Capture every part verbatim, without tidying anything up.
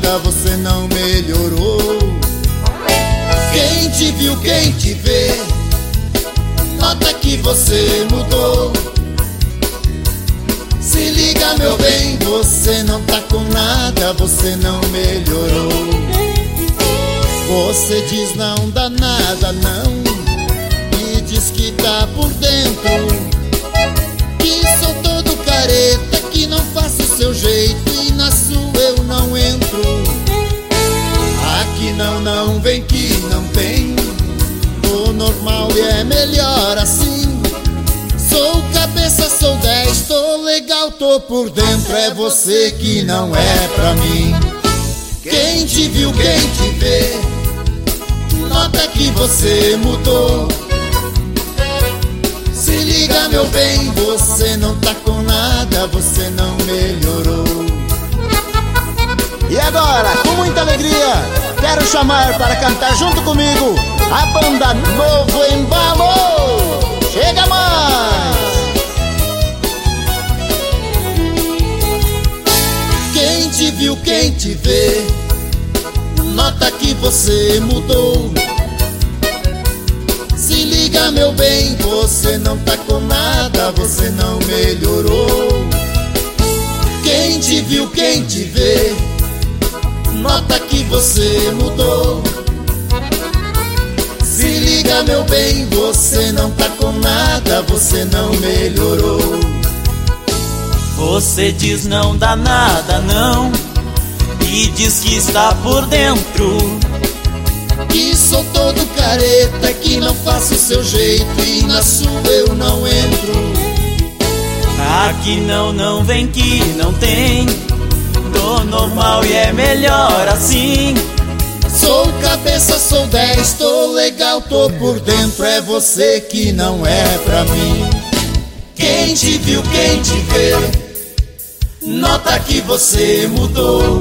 nada, você não melhorou. Quem te viu, quem te vê, nota que você mudou. Se liga, meu bem, você não tá com nada, você não melhorou. Você diz não dá nada, não, e diz que tá por dentro, que sou todo careta, que não faço o seu jeito e na sua eu não entro. Aqui não, não vem que não tem, o normal e é melhor assim. Sou cabeça, sou dez, tô legal, tô por dentro, é você que não é pra mim. Quem te viu, quem te vê, nota que você mudou. Se liga, meu bem, você não tá com nada, você não melhorou. E agora, com muita alegria, quero chamar para cantar junto comigo a banda Novo Embalo. Chega mais! Quem te viu, quem te vê, nota que você mudou. Se liga, meu bem, você não tá com nada, você não melhorou. Quem te viu, quem te vê, nota que você mudou. Se liga, meu bem, você não tá com nada, você não melhorou. Você diz não dá nada, não, e diz que está por dentro, que sou todo careta, que não faço o seu jeito e na sua eu não entro. Aqui não, não vem que não tem, tô normal e é melhor assim. Sou cabeça, sou dez, tô legal, tô por dentro, é você que não é pra mim. Quem te viu, quem te vê, nota que você mudou.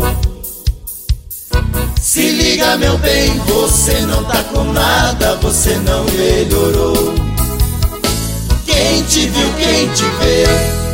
Se liga, meu bem, você não tá com nada, você não melhorou. Quem te viu, quem te vê,